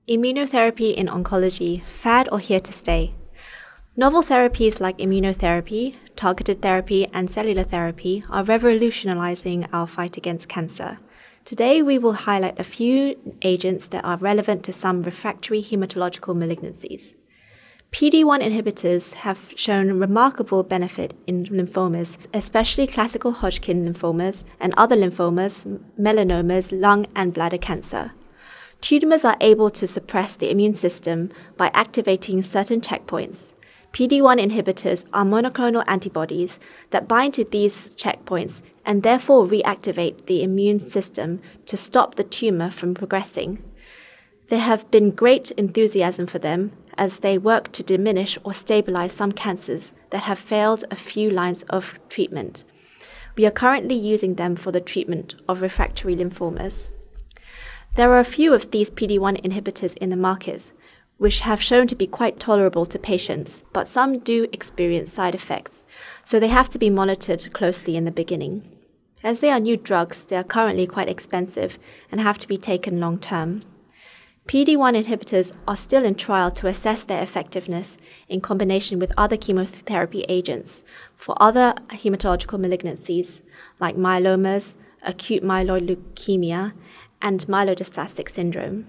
Immunotherapy in oncology, fad or here to stay? Novel therapies like immunotherapy, targeted therapy, and cellular therapy are revolutionizing our fight against cancer. Today, we will highlight a few agents that are relevant to some refractory hematological malignancies. PD-1 inhibitors have shown remarkable benefit in lymphomas, especially classical Hodgkin lymphomas and other lymphomas, melanomas, lung and bladder cancer. Tumors are able to suppress the immune system by activating certain checkpoints. PD-1 inhibitors are monoclonal antibodies that bind to these checkpoints and therefore reactivate the immune system to stop the tumor from progressing. There have been great enthusiasm for them as they work to diminish or stabilize some cancers that have failed a few lines of treatment. We are currently using them for the treatment of refractory lymphomas. There are a few of these PD-1 inhibitors in the market, which have shown to be quite tolerable to patients, but some do experience side effects, so they have to be monitored closely in the beginning. As they are new drugs, they are currently quite expensive and have to be taken long-term. PD-1 inhibitors are still in trial to assess their effectiveness in combination with other chemotherapy agents for other hematological malignancies like myelomas, acute myeloid leukemia, and myelodysplastic syndrome.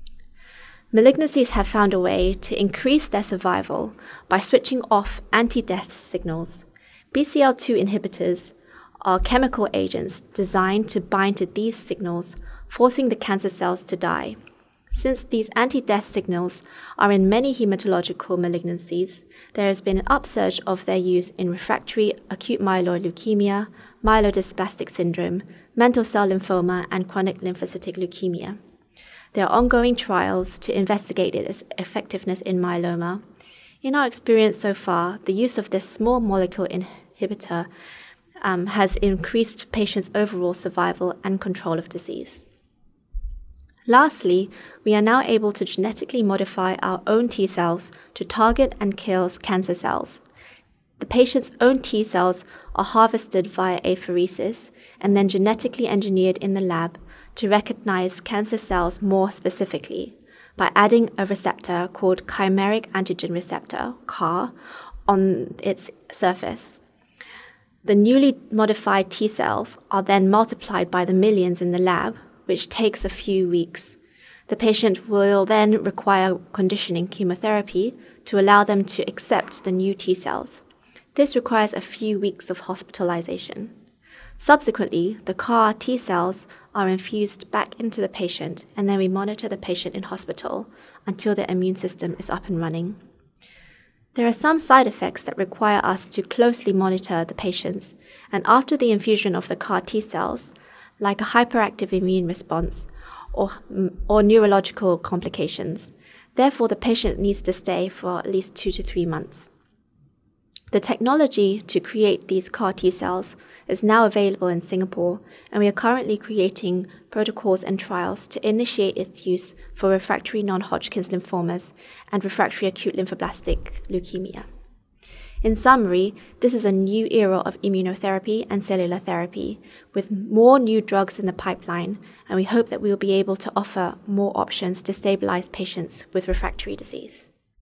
Malignancies have found a way to increase their survival by switching off anti-death signals. BCL2 inhibitors are chemical agents designed to bind to these signals, forcing the cancer cells to die. Since these anti-death signals are in many hematological malignancies, there has been an upsurge of their use in refractory acute myeloid leukemia, myelodysplastic syndrome, mantle cell lymphoma, and chronic lymphocytic leukemia. There are ongoing trials to investigate its effectiveness in myeloma. In our experience so far, the use of this small molecule inhibitor has increased patients' overall survival and control of disease. Lastly, we are now able to genetically modify our own T cells to target and kill cancer cells. The patient's own T cells are harvested via apheresis and then genetically engineered in the lab to recognize cancer cells more specifically by adding a receptor called chimeric antigen receptor, CAR, on its surface. The newly modified T cells are then multiplied by the millions in the lab, which takes a few weeks. The patient will then require conditioning chemotherapy to allow them to accept the new T cells. This requires a few weeks of hospitalization. Subsequently, the CAR T cells are infused back into the patient, and then we monitor the patient in hospital until their immune system is up and running. There are some side effects that require us to closely monitor the patients, and after the infusion of the CAR T cells, like a hyperactive immune response or neurological complications. Therefore, the patient needs to stay for at least 2 to 3 months. The technology to create these CAR T cells is now available in Singapore, and we are currently creating protocols and trials to initiate its use for refractory non-Hodgkin's lymphomas and refractory acute lymphoblastic leukemia. In summary, this is a new era of immunotherapy and cellular therapy, with more new drugs in the pipeline, and we hope that we will be able to offer more options to stabilize patients with refractory disease.